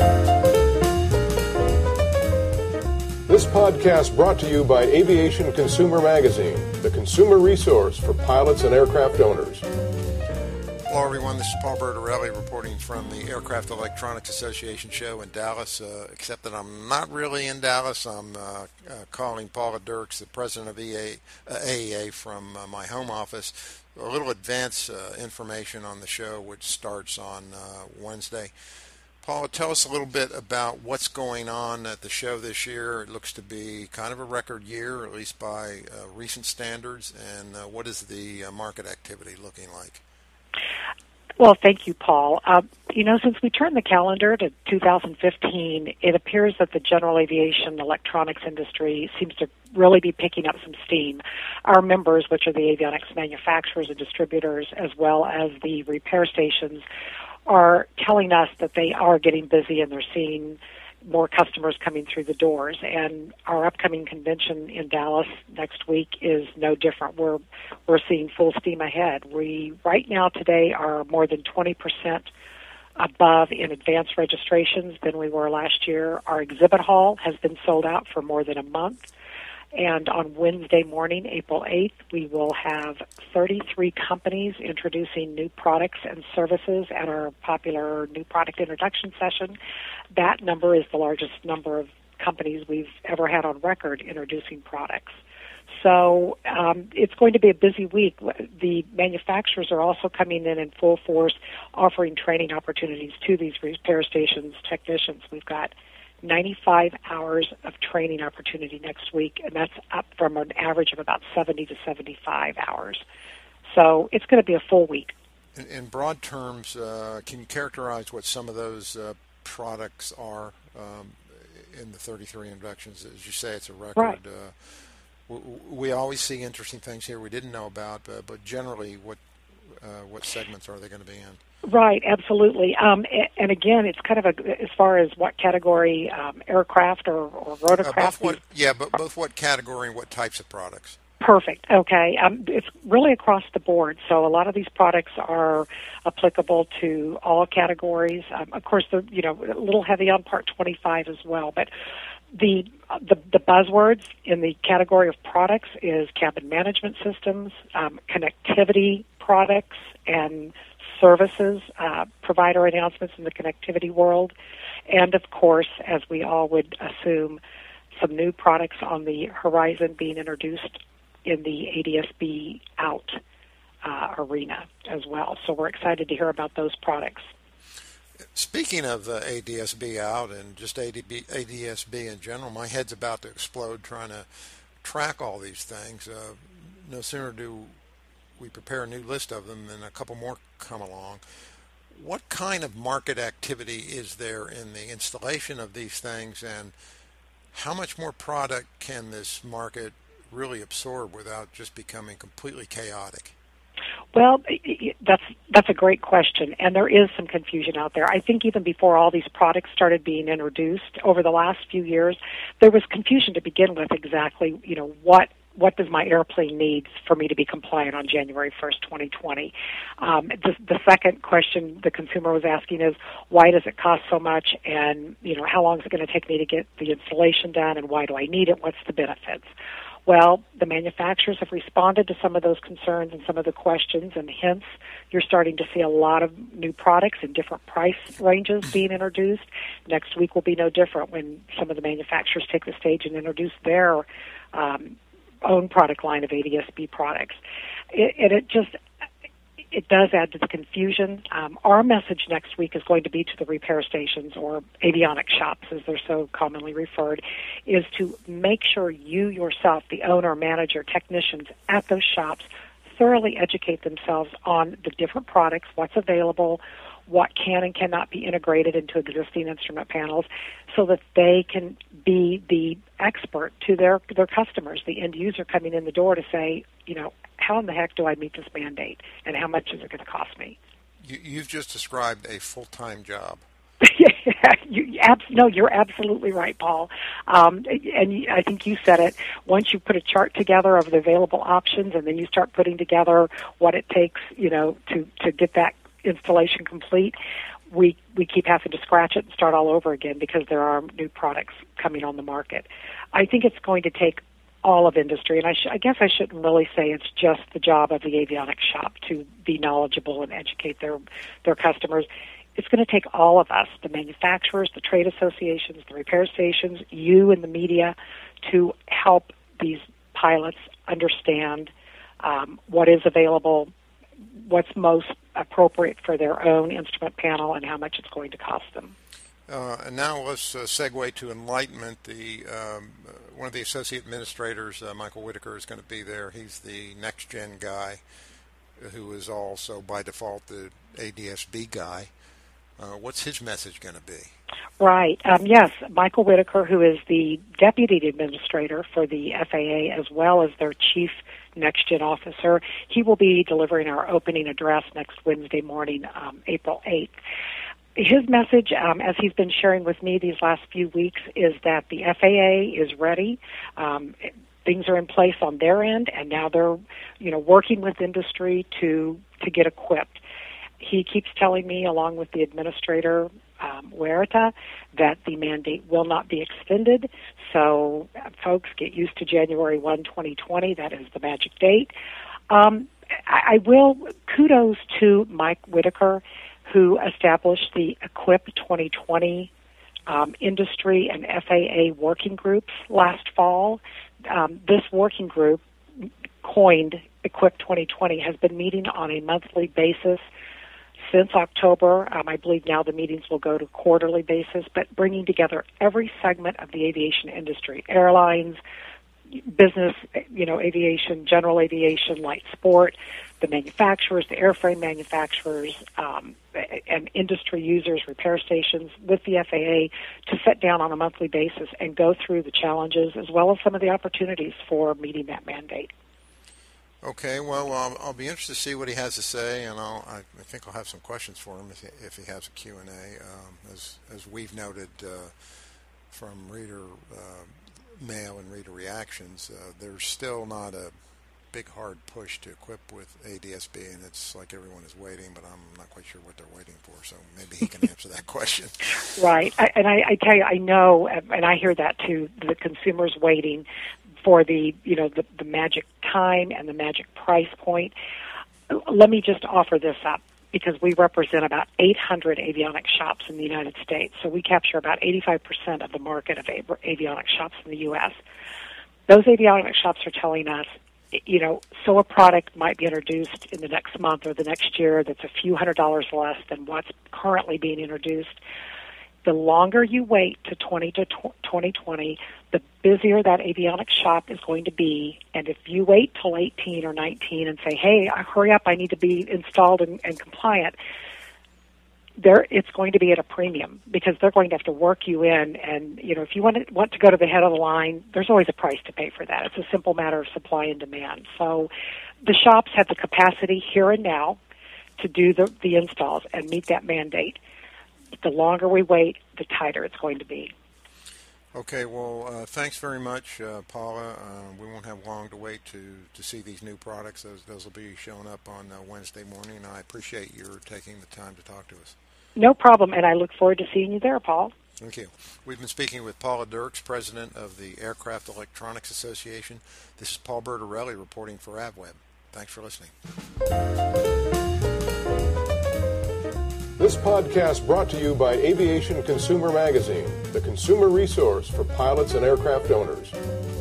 This podcast brought to you by Aviation Consumer Magazine, the consumer resource for pilots and aircraft owners. Hello, everyone. This is Paul Bertorelli reporting from the Aircraft Electronics Association show in Dallas, except that I'm not really in Dallas. I'm calling Paula Dirks, the president of AEA, from my home office. A little advance information on the show, which starts on Wednesday. Paula, tell us a little bit about what's going on at the show this year. It looks to be kind of a record year, at least by recent standards, and what is the market activity looking like? Well, thank you, Paul. Since we turned the calendar to 2015, it appears that the general aviation electronics industry seems to really be picking up some steam. Our members, which are the avionics manufacturers and distributors, as well as the repair stations, are telling us that they are getting busy and they're seeing more customers coming through the doors. And our upcoming convention in Dallas next week is no different. We're seeing full steam ahead. We right now today are more than 20% above in advance registrations than we were last year. Our exhibit hall has been sold out for more than a month. And on Wednesday morning, April 8th, we will have 33 companies introducing new products and services at our popular new product introduction session. That number is the largest number of companies we've ever had on record introducing products. So it's going to be a busy week. The manufacturers are also coming in full force, offering training opportunities to these repair stations technicians. We've got 95 hours of training opportunity next week, and that's up from an average of about 70 to 75 hours. So it's going to be a full week. In broad terms, can you characterize what some of those products are in the 33 inductions? As you say, it's a record. Right. We always see interesting things here we didn't know about, but generally, what segments are they going to be in? Right, absolutely. And again, it's kind of as far as what category, aircraft or rotorcraft? Both what category and what types of products? Perfect. Okay. It's really across the board. So a lot of these products are applicable to all categories. Of course, they're a little heavy on Part 25 as well, but the buzzwords in the category of products is cabin management systems, connectivity products, and services, provider announcements in the connectivity world, and of course, as we all would assume, some new products on the horizon being introduced in the ADS-B out arena as well. So we're excited to hear about those products. Speaking of ADS-B out and just ADS-B in general, my head's about to explode trying to track all these things. No sooner do we prepare a new list of them and a couple more come along. What kind of market activity is there in the installation of these things, and how much more product can this market really absorb without just becoming completely chaotic? Well, that's a great question, and there is some confusion out there. I think even before all these products started being introduced over the last few years, there was confusion to begin with exactly, what does my airplane need for me to be compliant on January 1st, 2020? The second question the consumer was asking is, why does it cost so much, and how long is it going to take me to get the installation done, and why do I need it? What's the benefits? Well, the manufacturers have responded to some of those concerns and some of the questions, and hence you're starting to see a lot of new products in different price ranges being introduced. Next week will be no different when some of the manufacturers take the stage and introduce their own product line of ADS-B products. It does add to the confusion. Our message next week is going to be to the repair stations, or avionics shops as they're so commonly referred, is to make sure you yourself, the owner, manager, technicians at those shops, thoroughly educate themselves on the different products, what's available, what can and cannot be integrated into existing instrument panels, so that they can be the expert to their customers, the end user coming in the door, to say, how in the heck do I meet this mandate, and how much is it going to cost me? You've just described a full-time job. No, you're absolutely right, Paul. And I think you said it. Once you put a chart together of the available options, and then you start putting together what it takes, to get that installation complete, we we keep having to scratch it and start all over again because there are new products coming on the market. I think it's going to take all of industry, and I guess I shouldn't really say it's just the job of the avionics shop to be knowledgeable and educate their customers. It's going to take all of us, the manufacturers, the trade associations, the repair stations, you and the media, to help these pilots understand what is available, what's most appropriate for their own instrument panel, and how much it's going to cost them. And now let's segue to Enlightenment. One of the associate administrators, Michael Whitaker, is going to be there. He's the next-gen guy who is also, by default, the ADSB guy. What's his message going to be? Right. Yes, Michael Whitaker, who is the deputy administrator for the FAA as well as their chief next-gen officer, he will be delivering our opening address next Wednesday morning, April 8th. His message, as he's been sharing with me these last few weeks, is that the FAA is ready. Things are in place on their end, and now they're, working with industry to get equipped. He keeps telling me, along with the administrator, Huerta, that the mandate will not be extended. So, folks, get used to January 1, 2020. That is the magic date. I will kudos to Mike Whitaker, who established the Equip 2020 industry and FAA working groups last fall. This working group, coined Equip 2020, has been meeting on a monthly basis since October. I believe now the meetings will go to quarterly basis, but bringing together every segment of the aviation industry, airlines, business, aviation, general aviation, light sport, the manufacturers, the airframe manufacturers, and industry users, repair stations, with the FAA to sit down on a monthly basis and go through the challenges as well as some of the opportunities for meeting that mandate. Okay, well, I'll be interested to see what he has to say, and I think I'll have some questions for him if he has a Q&A. As we've noted from reader mail and reader reactions, there's still not a big hard push to equip with ADSB, and it's like everyone is waiting, but I'm not quite sure what they're waiting for, so maybe he can answer that question. Right, I tell you, I know, and I hear that too, the consumer's waiting for the magic time and the magic price point. Let me just offer this up, because we represent about 800 avionics shops in the United States, so we capture about 85% of the market of avionics shops in the U.S. Those avionics shops are telling us, so a product might be introduced in the next month or the next year that's a few $100s less than what's currently being introduced. The longer you wait to 2020, the busier that avionics shop is going to be. And if you wait till 18 or 19 and say, hey, hurry up, I need to be installed and compliant, it's going to be at a premium, because they're going to have to work you in. And, if you want to go to the head of the line, there's always a price to pay for that. It's a simple matter of supply and demand. So the shops have the capacity here and now to do the installs and meet that mandate. The longer we wait, the tighter it's going to be. Okay, well, thanks very much, Paula. We won't have long to wait to see these new products. Those will be showing up on Wednesday morning. I appreciate your taking the time to talk to us. No problem, and I look forward to seeing you there, Paul. Thank you. We've been speaking with Paula Dirks, president of the Aircraft Electronics Association. This is Paul Bertorelli reporting for AvWeb. Thanks for listening. This podcast brought to you by Aviation Consumer Magazine, the consumer resource for pilots and aircraft owners.